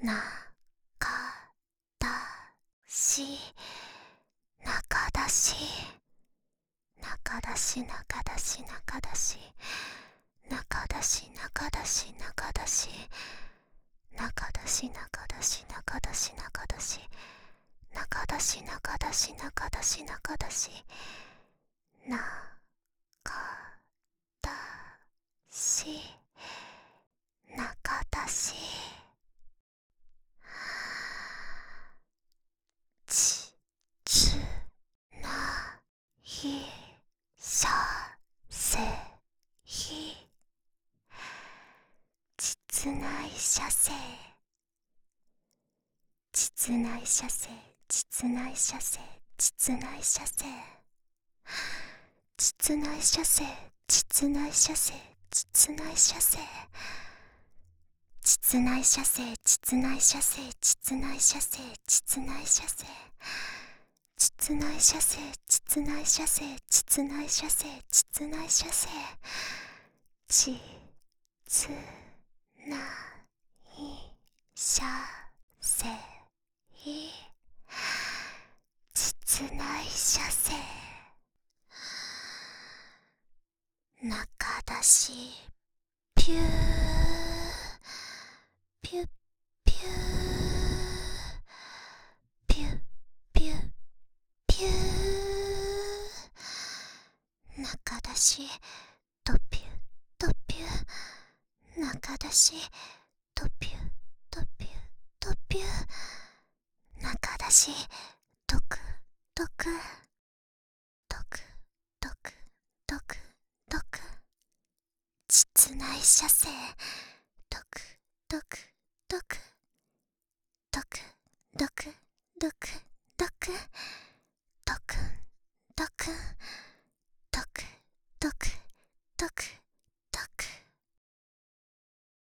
なかだしなかだしなかだしなかだしなかだしなかだしなかだしなかだしなかだしなかだしなかだしなかだしなかだしなかだしなかだしなかだしなかだしなかだしちつないしゃせひ実内射精実内射精実内射精実内射精実内射精実内射精実内射精実内射精実内射精実内射精実内射精実内射精実内射精実内射精実内射精実内射精実内射精中出しピューピュッピューピュッピュッピュー中出しとピュッとピュー中出しとピュッとピュッとピュー中出しとくとくとくとくとくとく実内射精とくとくとくとくとくとくとくとくとく